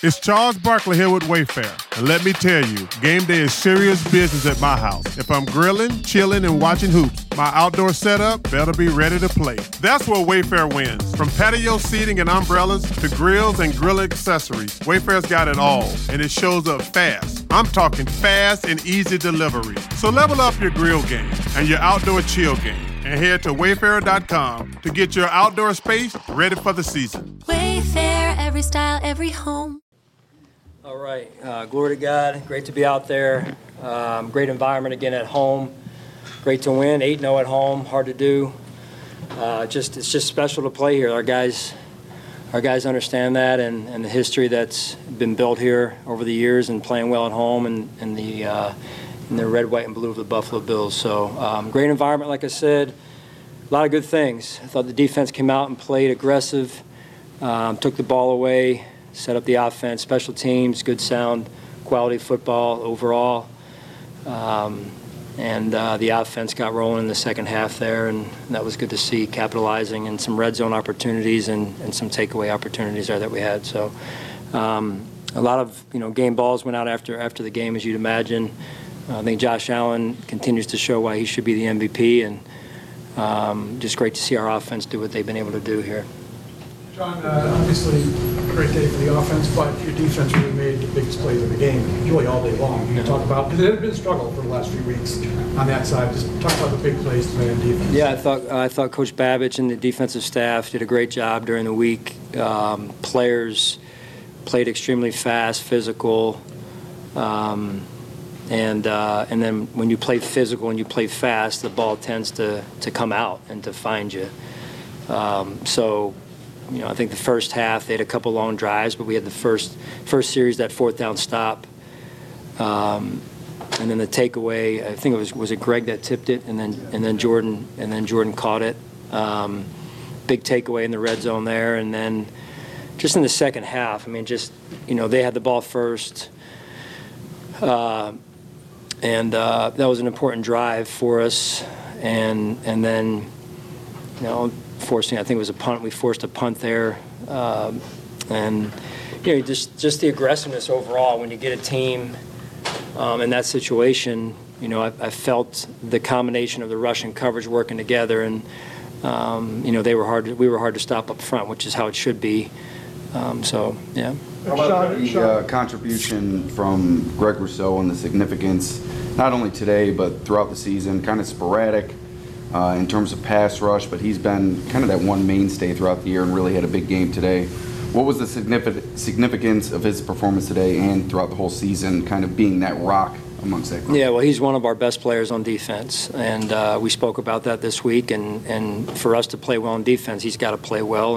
It's Charles Barkley here with Wayfair. And let me tell you, game day is serious business at my house. If I'm grilling, chilling, and watching hoops, my outdoor setup better be ready to play. That's where Wayfair wins. From patio seating and umbrellas to grills and grill accessories, Wayfair's got it all, and it shows up fast. I'm talking fast and easy delivery. So level up your grill game and your outdoor chill game, and head to Wayfair.com to get your outdoor space ready for the season. Wayfair, every style, every home. All right, glory to God. Great to be out there. Great environment again at home. Great to win, 8-0 at home. Hard to do. It's just special to play here. Our guys understand that and the history that's been built here over the years and playing well at home and in the red, white, and blue of the Buffalo Bills. So great environment, like I said. A lot of good things. I thought the defense came out and played aggressive, took the ball away, set up the offense, special teams, good sound, quality football overall. And the offense got rolling in the second half there, and that was good to see, capitalizing and some red zone opportunities and some takeaway opportunities there that we had. So a lot of game balls went out after the game, as you'd imagine. I think Josh Allen continues to show why he should be the MVP, and just great to see our offense do what they've been able to do here. John, obviously a great day for the offense, but your defense really made the biggest plays of the game, really all day long. You can talk about, because it had been a struggle for the last few weeks on that side. Just talk about the big plays today in defense. Yeah, I thought Coach Babich and the defensive staff did a great job during the week. Players played extremely fast, physical, and then when you play physical and you play fast, the ball tends to come out and to find you. I think the first half they had a couple long drives, but we had the first series, that fourth down stop, and then the takeaway. I think was it Greg that tipped it, and then Jordan caught it. Big takeaway in the red zone there, and then just in the second half. I mean, they had the ball first, and that was an important drive for us, and then forcing, I think it was a punt. We forced a punt there, and just the aggressiveness overall. When you get a team in that situation, I felt the combination of the rush and coverage working together, and we were hard to stop up front, which is how it should be. Yeah. How about the contribution from Greg Rousseau and the significance, not only today but throughout the season? Kind of sporadic in terms of pass rush, but he's been kind of that one mainstay throughout the year and really had a big game today. What was the significance of his performance today and throughout the whole season, kind of being that rock amongst that group? Yeah, well, he's one of our best players on defense, and we spoke about that this week. And for us to play well on defense, he's got to play well,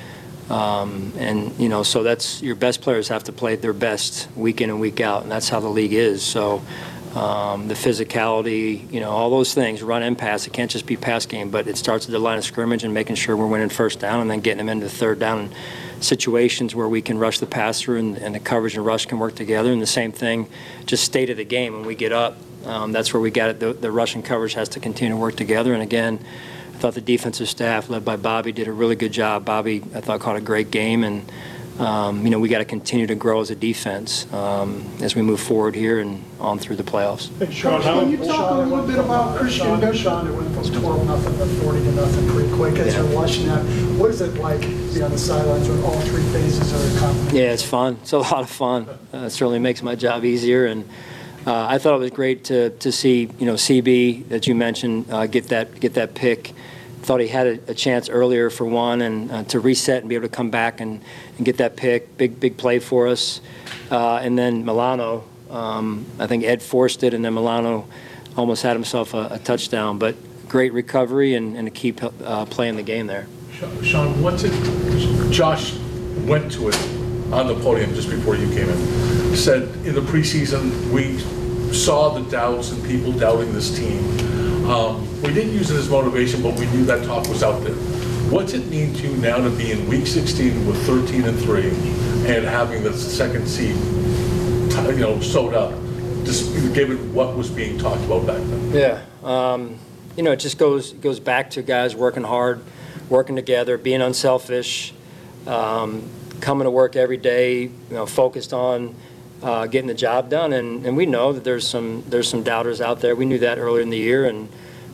so that's your best players have to play their best week in and week out, and that's how the league is. So. The physicality, all those things, run and pass. It can't just be pass game, but it starts at the line of scrimmage and making sure we're winning first down and then getting them into the third down situations where we can rush the passer and the coverage and rush can work together. And the same thing, just state of the game. When we get up, that's where we got it. The rush and coverage has to continue to work together. And again, I thought the defensive staff, led by Bobby, did a really good job. Bobby, I thought, caught a great game, and we got to continue to grow as a defense as we move forward here and on through the playoffs. Hey, Sean, can you talk a little bit about Christian Gunn? Sean, it went from 12-0 to 40-0 pretty quick. As you're watching that, what is it like to be on the sidelines when all three phases are accomplished? Yeah, it's fun. It's a lot of fun. It certainly makes my job easier, and I thought it was great to see CB that you mentioned get that pick. Thought he had a chance earlier for one, and to reset and be able to come back and get that pick. Big play for us. And then Milano, I think Ed forced it, and then Milano almost had himself a touchdown. But great recovery and to keep playing the game there. Sean, Josh went to it on the podium just before you came in. Said in the preseason we saw the doubts and people doubting this team. We didn't use it as motivation, but we knew that talk was out there. What's it mean to you now to be in Week 16 with 13-3 and having the second seed, sewed up, just given what was being talked about back then? Yeah, it just goes back to guys working hard, working together, being unselfish, coming to work every day, focused on getting the job done. And we know that there's some doubters out there. We knew that earlier in the year. And,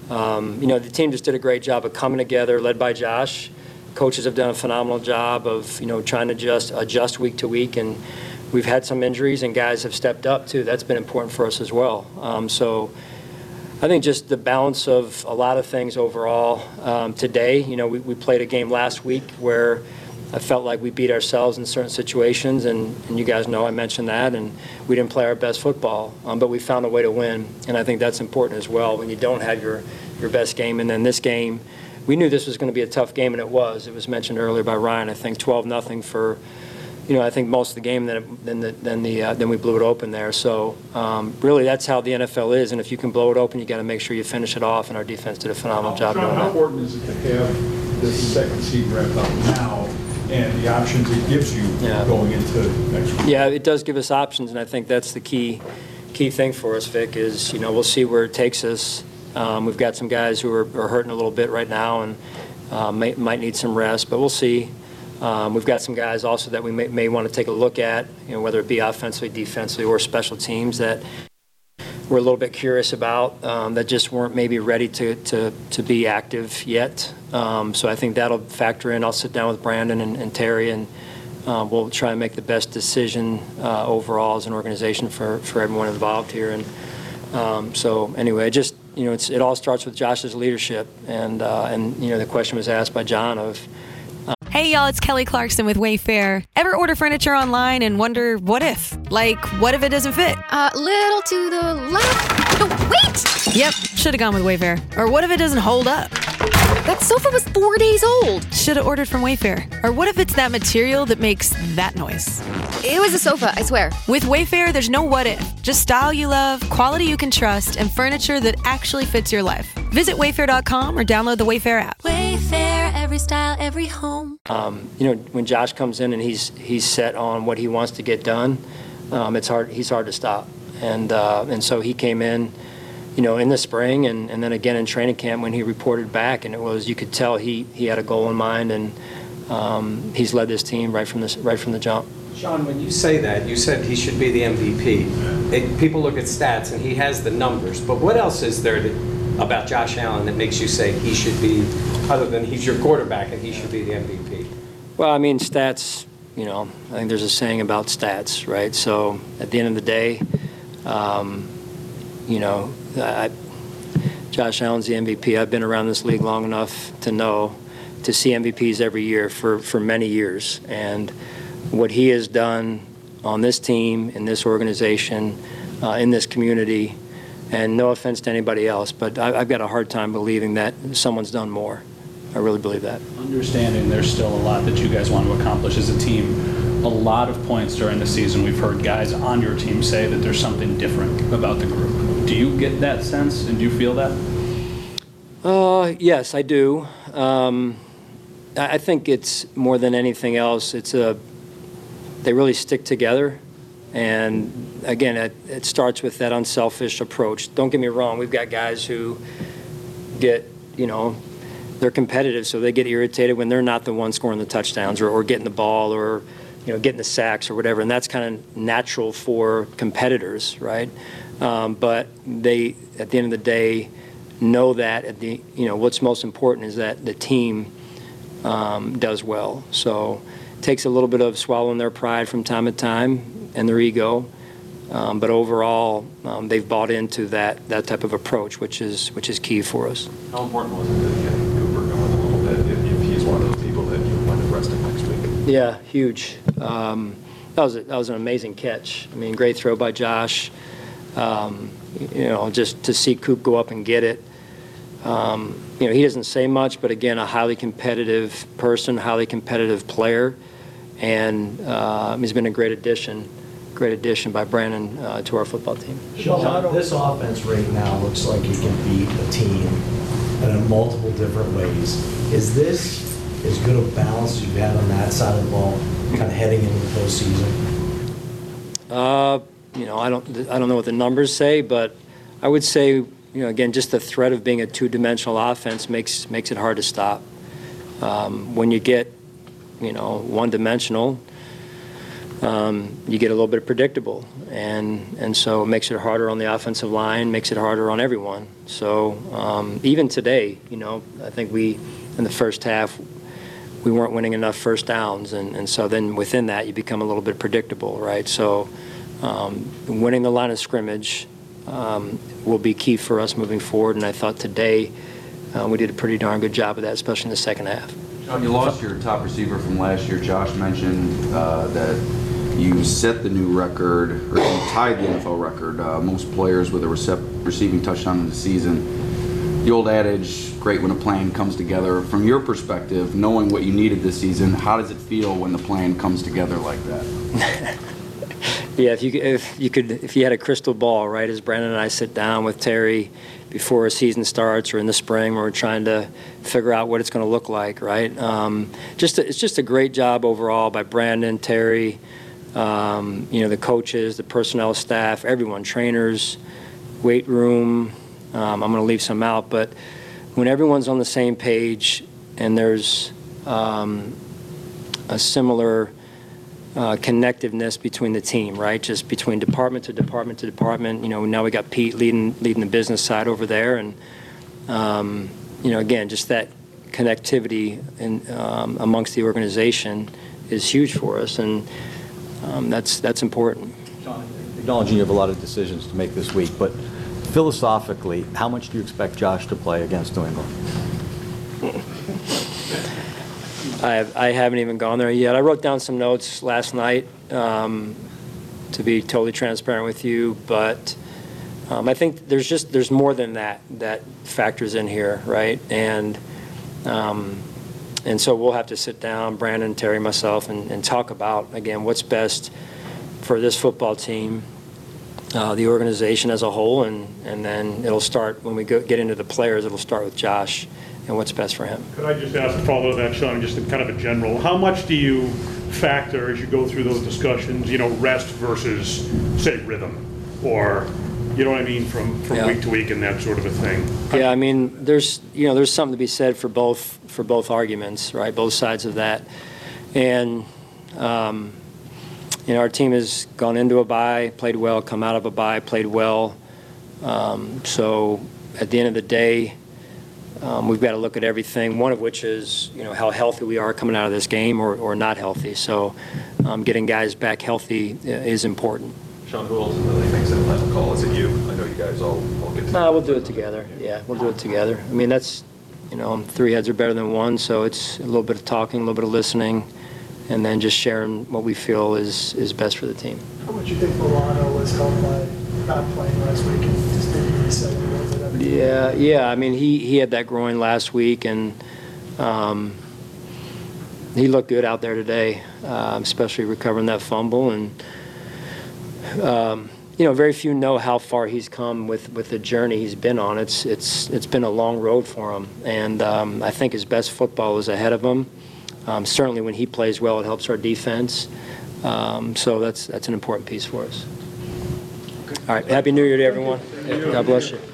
the team just did a great job of coming together, led by Josh. Coaches have done a phenomenal job of, trying to just adjust week to week. And we've had some injuries, and guys have stepped up, too. That's been important for us as well. So I think just the balance of a lot of things overall. Today, we played a game last week where I felt like we beat ourselves in certain situations, and you guys know I mentioned that, and we didn't play our best football, but we found a way to win, and I think that's important as well when you don't have your best game. And then this game, we knew this was going to be a tough game, and it was. It was mentioned earlier by Ryan, I think 12-0 for, I think most of the game, then we blew it open there. So really that's how the NFL is, and if you can blow it open, you got to make sure you finish it off, and our defense did a phenomenal job doing that. How important is it to have this second seed wrapped up now and the options it gives you going into next week? Yeah, it does give us options, and I think that's the key thing for us, Vic, is, we'll see where it takes us. We've got some guys who are hurting a little bit right now and might need some rest, but we'll see. We've got some guys also that we may want to take a look at, whether it be offensively, defensively, or special teams that we're a little bit curious about that just weren't maybe ready to be active yet. So I think that'll factor in. I'll sit down with Brandon and Terry, and we'll try and make the best decision overall as an organization for everyone involved here. And so anyway, just it all starts with Josh's leadership, and the question was asked by John of. Hey y'all, it's Kelly Clarkson with Wayfair. Ever order furniture online and wonder what if? Like, what if it doesn't fit? Little to the left. No, wait! Yep, should have gone with Wayfair. Or what if it doesn't hold up? That sofa was 4 days old. Should have ordered from Wayfair. Or what if it's that material that makes that noise? It was a sofa, I swear. With Wayfair, there's no what if. Just style you love, quality you can trust, and furniture that actually fits your life. Visit Wayfair.com or download the Wayfair app. Wayfair, every style, every home. When Josh comes in and he's set on what he wants to get done, it's hard. He's hard to stop, and so he came in, in the spring, and then again in training camp when he reported back, and you could tell he had a goal in mind, and he's led this team right from the jump. Sean, when you say that, you said he should be the MVP. People look at stats, and he has the numbers, but what else is there about Josh Allen that makes you say he should be, other than he's your quarterback and he should be the MVP? Well, I mean, stats, I think there's a saying about stats, right? So at the end of the day, Josh Allen's the MVP. I've been around this league long enough to see MVPs every year for many years. And what he has done on this team, in this organization, in this community, and no offense to anybody else, but I've got a hard time believing that someone's done more. I really believe that. Understanding there's still a lot that you guys want to accomplish as a team. A lot of points during the season we've heard guys on your team say that there's something different about the group. Do you get that sense, and do you feel that? Yes, I do. I think it's more than anything else. They really stick together. And again, it starts with that unselfish approach. Don't get me wrong, we've got guys who get, they're competitive, so they get irritated when they're not the one scoring the touchdowns or getting the ball or, getting the sacks or whatever. And that's kind of natural for competitors, right? But they, at the end of the day, know that what's most important is that the team does well. So it takes a little bit of swallowing their pride from time to time and their ego, but overall, they've bought into that type of approach, which is key for us. How important was it to get Cooper going a little bit if he's one of those people that you want to rest him next week? Yeah, huge. That was an amazing catch. I mean, great throw by Josh. Just to see Coop go up and get it. He doesn't say much, but again, a highly competitive person, highly competitive player, and he's been a great addition by Brandon to our football team. Sean, this offense right now looks like it can beat a team in multiple different ways. Is this as good a balance as you've had on that side of the ball, kind of heading into the postseason? I don't know what the numbers say, but I would say, again, just the threat of being a two-dimensional offense makes it hard to stop. When you get, one-dimensional, you get a little bit predictable, and so it makes it harder on the offensive line, makes it harder on everyone. So even today, I think in the first half, we weren't winning enough first downs, and so then within that, you become a little bit predictable, right? So winning the line of scrimmage will be key for us moving forward, and I thought today we did a pretty darn good job of that, especially in the second half. John, you lost your top receiver from last year. Josh mentioned that you set the new record, or you tied the NFL record, most players with a receiving touchdown in the season. The old adage, great when a plan comes together. From your perspective, knowing what you needed this season, how does it feel when the plan comes together like that? Yeah, if you had a crystal ball, right? As Brandon and I sit down with Terry before a season starts or in the spring, where we're trying to figure out what it's going to look like, right? It's just a great job overall by Brandon, Terry, the coaches, the personnel staff, everyone, trainers, weight room. I'm going to leave some out, but when everyone's on the same page and there's a similar connectiveness between the team, right? Just between department to department to department. Now we got Pete leading the business side over there, and again, just that connectivity amongst the organization is huge for us, and that's important. John, acknowledging you have a lot of decisions to make this week, but philosophically, how much do you expect Josh to play against New England? I haven't even gone there yet. I wrote down some notes last night, to be totally transparent with you, but I think there's more than that factors in here, right? And so we'll have to sit down, Brandon, Terry, myself, and talk about, again, what's best for this football team, the organization as a whole, and then it'll start, when we get into the players, it'll start with Josh and what's best for him. Could I just ask a follow-up to that, Sean, just kind of a general, how much do you factor as you go through those discussions, rest versus, say, rhythm, or, you know what I mean, from week to week and that sort of a thing? Yeah, I mean, there's something to be said for both arguments, right, both sides of that. And, our team has gone into a bye, played well, come out of a bye, played well. So at the end of the day, we've got to look at everything, one of which is, how healthy we are coming out of this game or not healthy. So getting guys back healthy is important. Sean, who ultimately makes that final call? Is it you? I know you guys all get together. No, we'll do it together. Yeah, we'll do it together. I mean, that's, three heads are better than one, so it's a little bit of talking, a little bit of listening, and then just sharing what we feel is best for the team. How much do you think Milano was helped by not playing last week and just didn't reset a little bit? Yeah. I mean, he had that groin last week, and he looked good out there today, especially recovering that fumble. And very few know how far he's come with the journey he's been on. It's been a long road for him, and I think his best football is ahead of him. Certainly, when he plays well, it helps our defense. So that's an important piece for us. All right. Happy New Year to everyone. God bless you.